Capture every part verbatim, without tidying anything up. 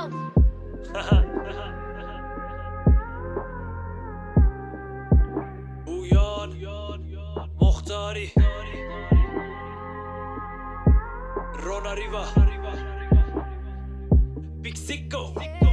بویان مختاری روناریوا بیگ سیکو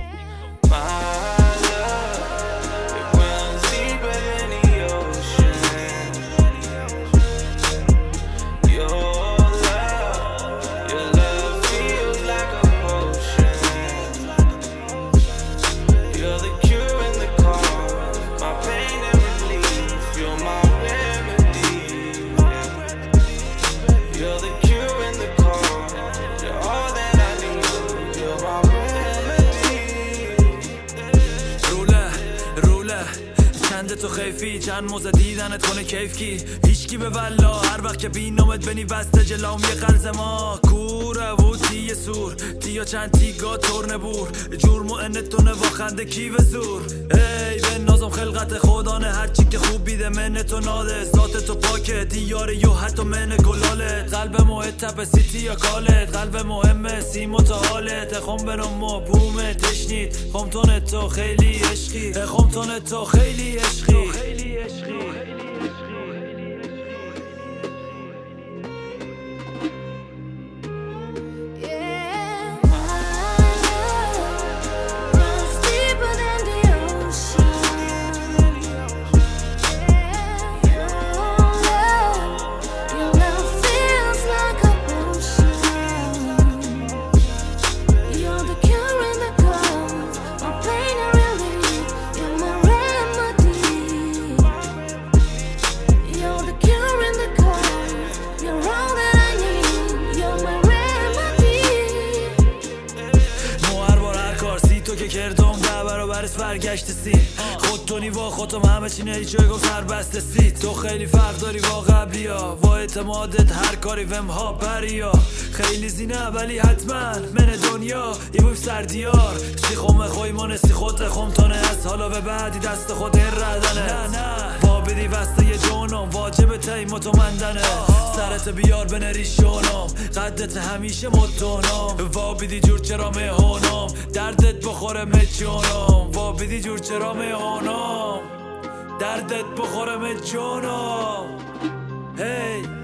چند تو خیفی چند موزه دیدنت کنه کیف کی هیچکی به والله هر وقت که بینامت بنی بسته جلام یه قلز ما کوره و تی سور تیا چند تیگا ترنه بور جرم و انتونه و خنده کی به زور ای به نازم خلقت خدانه هرچی که خوب بیده منه تو ناده ذات تو پاکه دیاره یو حتی منه گلالت قلب محتب سیتی یا کالت قلب مهمه سیم و تا حالت خم برم ما بومه تشنید خمتون تو خیلی عشقی خمتون تو خیلی عشقی خیلی عشقی تو که کردم ده برابرش برگشت سی خود تو نیوا خودم همه چی نیچه گفت سر بسته سید تو خیلی فرق داری با قبلی ها با اعتمادت هر کاری وم ها پریا خیلی زینه ولی حتما من دنیا یه بوی سردیار سی خومه خوی من سی خود خمتانه از حالا به بعدی دست خود این ردنه نه نه با بدی وسته یه جونم واجب تایی مطمئندنه سرت بیار بنری شونم قدت همیشه متونم وا بیدی جور چرا مهونم دردت بخوره مجونم وا بیدی جور چرا مهونم دردت بخوره مجونم هی